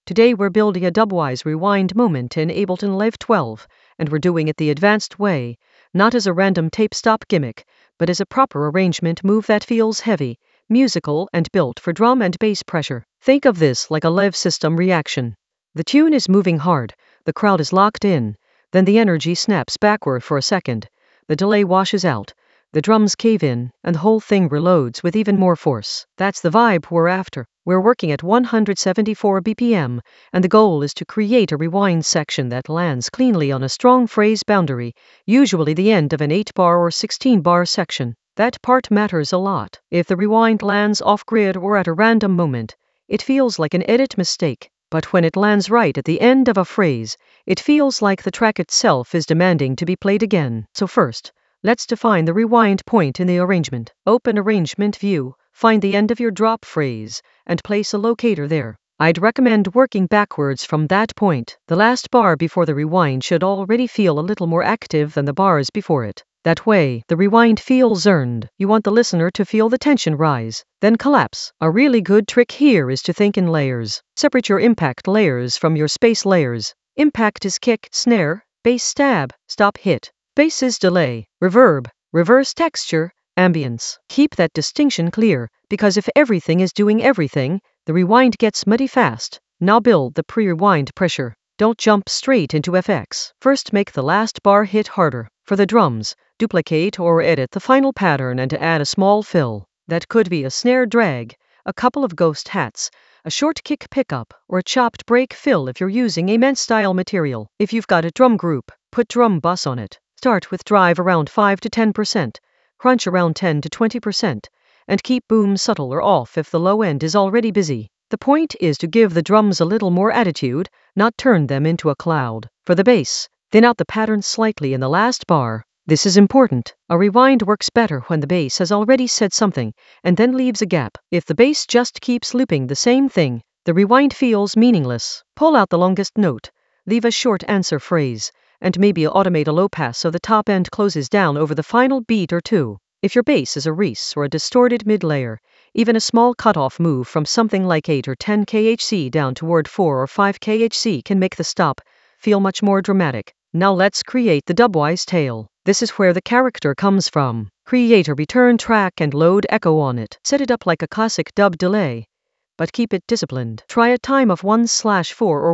Today we're building a dubwise rewind moment in Ableton Live 12, and we're doing it the advanced way, not as a random tape stop gimmick, but as a proper arrangement move that feels heavy, musical, and built for drum and bass pressure. Think of this like a live system reaction. The tune is moving hard, the crowd is locked in, then the energy snaps backward for a second, the delay washes out, the drums cave in, and the whole thing reloads with even more force. That's the vibe we're after. We're working at 174 BPM, and the goal is to create a rewind section that lands cleanly on a strong phrase boundary, usually the end of an 8-bar or 16-bar section. That part matters a lot. If the rewind lands off-grid or at a random moment, it feels like an edit mistake. But when it lands right at the end of a phrase, it feels like the track itself is demanding to be played again. So first, let's define the rewind point in the arrangement. Open Arrangement View, find the end of your drop phrase, and place a locator there. I'd recommend working backwards from that point. The last bar before the rewind should already feel a little more active than the bars before it. That way, the rewind feels earned. You want the listener to feel the tension rise, then collapse. A really good trick here is to think in layers. Separate your impact layers from your space layers. Impact is kick, snare, bass stab, stop hit. Bass is delay, reverb, reverse texture, ambience. Keep that distinction clear, because if everything is doing everything, the rewind gets muddy fast. Now build the pre-rewind pressure. Don't jump straight into FX. First make the last bar hit harder. For the drums, duplicate or edit the final pattern and add a small fill. That could be a snare drag, a couple of ghost hats, a short kick pickup, or a chopped break fill if you're using Amen-style material. If you've got a drum group, put drum bus on it. Start with drive around 5 to 10%, crunch around 10 to 20%, and keep boom subtle or off if the low end is already busy. The point is to give the drums a little more attitude, not turn them into a cloud. For the bass, thin out the pattern slightly in the last bar. This is important. A rewind works better when the bass has already said something, and then leaves a gap. If the bass just keeps looping the same thing, the rewind feels meaningless. Pull out the longest note, leave a short answer phrase, and maybe automate a low pass so the top end closes down over the final beat or two. If your bass is a Reese or a distorted mid-layer, even a small cutoff move from something like 8 or 10 kHz down toward 4 or 5 kHz can make the stop feel much more dramatic. Now let's create the dubwise tail. This is where the character comes from. Create a return track and load echo on it. Set it up like a classic dub delay, but keep it disciplined. Try a time of 1/4 or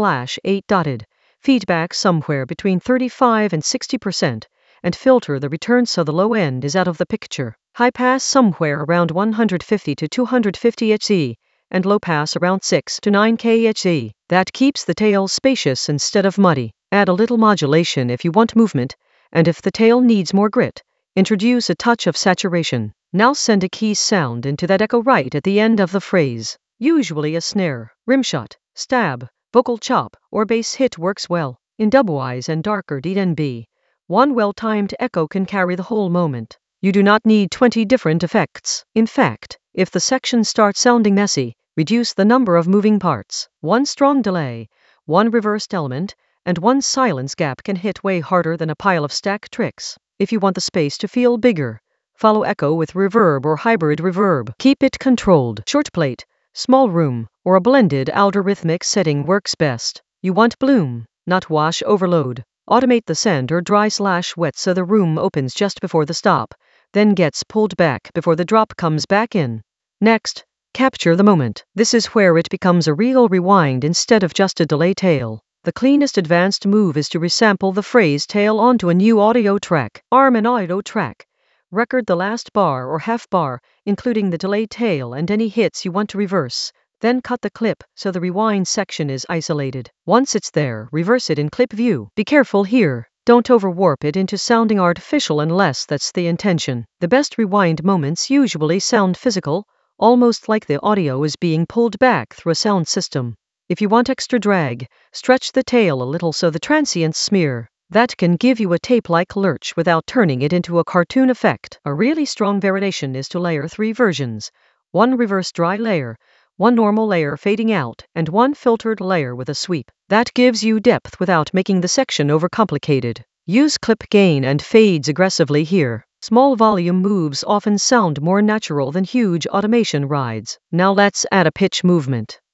1/8 dotted. Feedback somewhere between 35 and 60%, and filter the return so the low end is out of the picture. High pass somewhere around 150 to 250 Hz, and low pass around 6 to 9 kHz. That keeps the tail spacious instead of muddy. Add a little modulation if you want movement, and if the tail needs more grit, introduce a touch of saturation. Now send a key sound into that echo right at the end of the phrase. Usually a snare, rimshot, stab, vocal chop, or bass hit works well. In dubwise and darker DNB, one well-timed echo can carry the whole moment. You do not need 20 different effects. In fact, if the section starts sounding messy, reduce the number of moving parts. One strong delay, one reversed element, and one silence gap can hit way harder than a pile of stack tricks. If you want the space to feel bigger, follow echo with reverb or hybrid reverb. Keep it controlled. Short plate, small room, or a blended algorithmic setting works best. You want bloom, not wash overload. Automate the send or dry/wet so the room opens just before the stop, then gets pulled back before the drop comes back in. Next, capture the moment. This is where it becomes a real rewind instead of just a delay tail. The cleanest advanced move is to resample the phrase tail onto a new audio track. Arm an audio track. Record the last bar or half bar, including the delay tail and any hits you want to reverse. Then cut the clip so the rewind section is isolated. Once it's there, reverse it in clip view. Be careful here. Don't overwarp it into sounding artificial unless that's the intention. The best rewind moments usually sound physical, almost like the audio is being pulled back through a sound system. If you want extra drag, stretch the tail a little so the transients smear. That can give you a tape-like lurch without turning it into a cartoon effect. A really strong variation is to layer 3 versions. One reverse dry layer, one normal layer fading out, and one filtered layer with a sweep. That gives you depth without making the section overcomplicated. Use clip gain and fades aggressively here. Small volume moves often sound more natural than huge automation rides. Now let's add a pitch movement.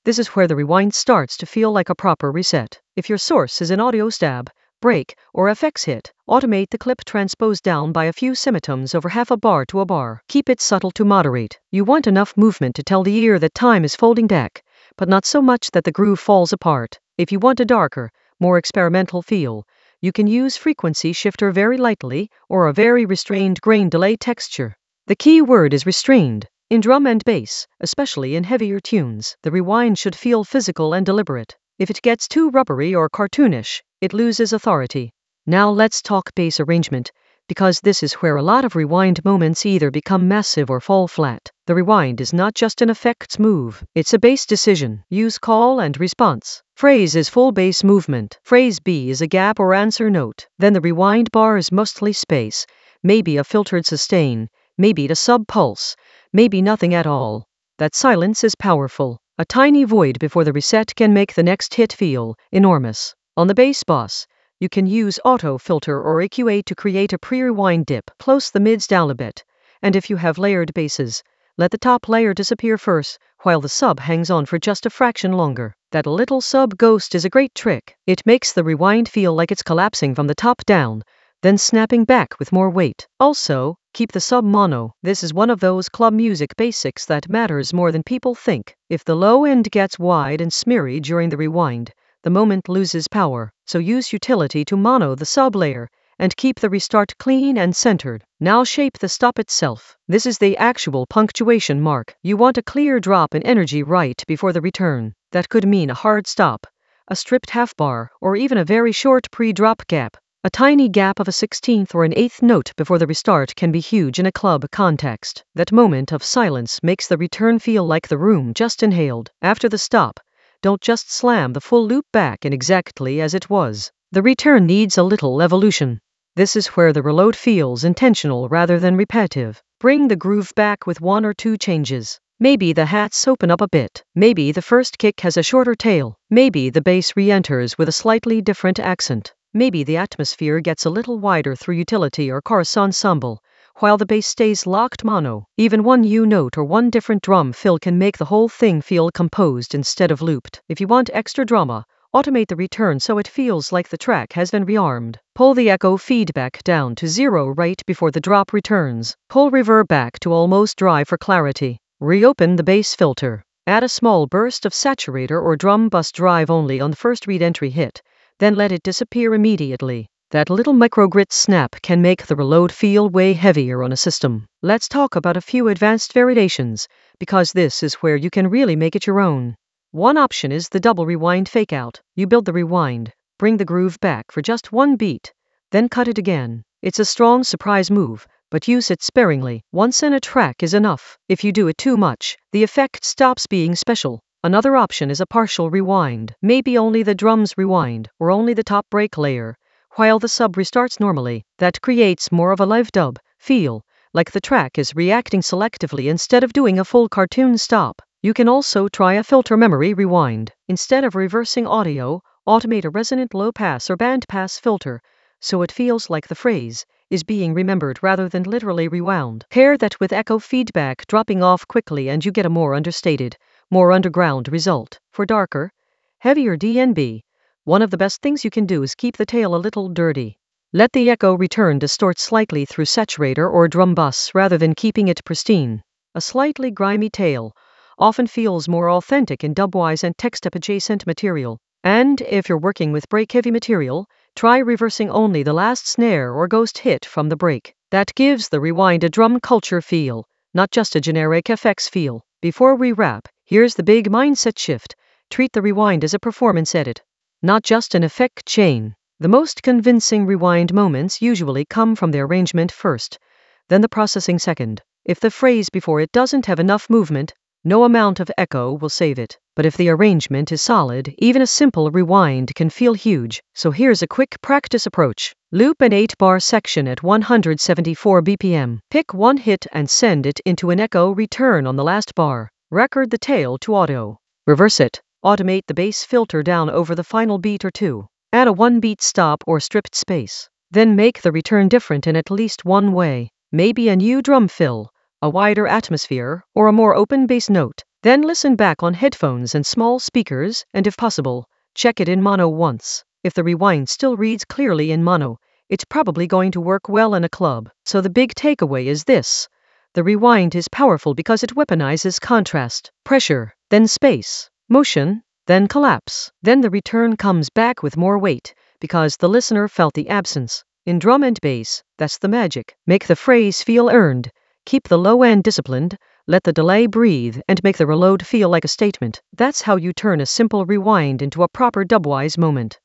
This is where the rewind starts to feel like a proper reset. If your source is an audio stab, break, or FX hit, automate the clip transpose down by a few semitones over half a bar to a bar. Keep it subtle to moderate. You want enough movement to tell the ear that time is folding back, but not so much that the groove falls apart. If you want a darker, more experimental feel, you can use frequency shifter very lightly or a very restrained grain delay texture. The key word is restrained. In drum and bass, especially in heavier tunes, the rewind should feel physical and deliberate. If it gets too rubbery or cartoonish, it loses authority. Now let's talk bass arrangement, because this is where a lot of rewind moments either become massive or fall flat. The rewind is not just an effects move, it's a bass decision. Use call and response. Phrase is full bass movement. Phrase B is a gap or answer note. Then the rewind bar is mostly space, maybe a filtered sustain, maybe a sub-pulse, maybe nothing at all. That silence is powerful. A tiny void before the reset can make the next hit feel enormous. On the bass boss, you can use auto filter or EQA to create a pre-rewind dip. Close the mids down a bit, and if you have layered basses, let the top layer disappear first, while the sub hangs on for just a fraction longer. That little sub ghost is a great trick. It makes the rewind feel like it's collapsing from the top down, then snapping back with more weight. Also, keep the sub mono. This is one of those club music basics that matters more than people think. If the low end gets wide and smeary during the rewind, the moment loses power. So use utility to mono the sub layer and keep the restart clean and centered. Now shape the stop itself. This is the actual punctuation mark. You want a clear drop in energy right before the return. That could mean a hard stop, a stripped half bar, or even a very short pre-drop gap. A tiny gap of a 16th or an 8th note before the restart can be huge in a club context. That moment of silence makes the return feel like the room just inhaled. After the stop, don't just slam the full loop back in exactly as it was. The return needs a little evolution. This is where the reload feels intentional rather than repetitive. Bring the groove back with one or two changes. Maybe the hats open up a bit. Maybe the first kick has a shorter tail. Maybe the bass re-enters with a slightly different accent. Maybe the atmosphere gets a little wider through utility or chorus ensemble, while the bass stays locked mono. Even one U note or one different drum fill can make the whole thing feel composed instead of looped. If you want extra drama, automate the return so it feels like the track has been rearmed. Pull the echo feedback down to 0 right before the drop returns. Pull reverb back to almost dry for clarity. Reopen the bass filter. Add a small burst of saturator or drum bus drive only on the first read entry hit, then let it disappear immediately. That little microgrit snap can make the reload feel way heavier on a system. Let's talk about a few advanced variations, because this is where you can really make it your own. One option is the double rewind fake out. You build the rewind, bring the groove back for just one beat, then cut it again. It's a strong surprise move, but use it sparingly. Once in a track is enough. If you do it too much, the effect stops being special. Another option is a partial rewind. Maybe only the drums rewind, or only the top break layer, while the sub restarts normally. That creates more of a live dub feel, like the track is reacting selectively instead of doing a full cartoon stop. You can also try a filter memory rewind. Instead of reversing audio, automate a resonant low pass or band pass filter, so it feels like the phrase is being remembered rather than literally rewound. Pair that with echo feedback dropping off quickly and you get a more understated, more underground result. For darker, heavier DNB, one of the best things you can do is keep the tail a little dirty. Let the echo return distort slightly through saturator or drum bus rather than keeping it pristine. A slightly grimy tail often feels more authentic in dubwise and text-up adjacent material. And if you're working with break-heavy material, try reversing only the last snare or ghost hit from the break. That gives the rewind a drum culture feel, not just a generic FX feel. Before we wrap, here's the big mindset shift. Treat the rewind as a performance edit, not just an effect chain. The most convincing rewind moments usually come from the arrangement first, then the processing second. If the phrase before it doesn't have enough movement, no amount of echo will save it. But if the arrangement is solid, even a simple rewind can feel huge. So here's a quick practice approach. Loop an 8-bar section at 174 BPM. Pick one hit and send it into an echo return on the last bar. Record the tail to auto. Reverse it. Automate the bass filter down over the final beat or two. Add a 1-beat stop or stripped space. Then make the return different in at least one way. Maybe a new drum fill, a wider atmosphere, or a more open bass note. Then listen back on headphones and small speakers, and if possible, check it in mono once. If the rewind still reads clearly in mono, it's probably going to work well in a club. So the big takeaway is this. The rewind is powerful because it weaponizes contrast, pressure, then space, motion, then collapse. Then the return comes back with more weight, because the listener felt the absence. In drum and bass, that's the magic. Make the phrase feel earned. Keep the low end disciplined, let the delay breathe, and make the reload feel like a statement. That's how you turn a simple rewind into a proper dubwise moment.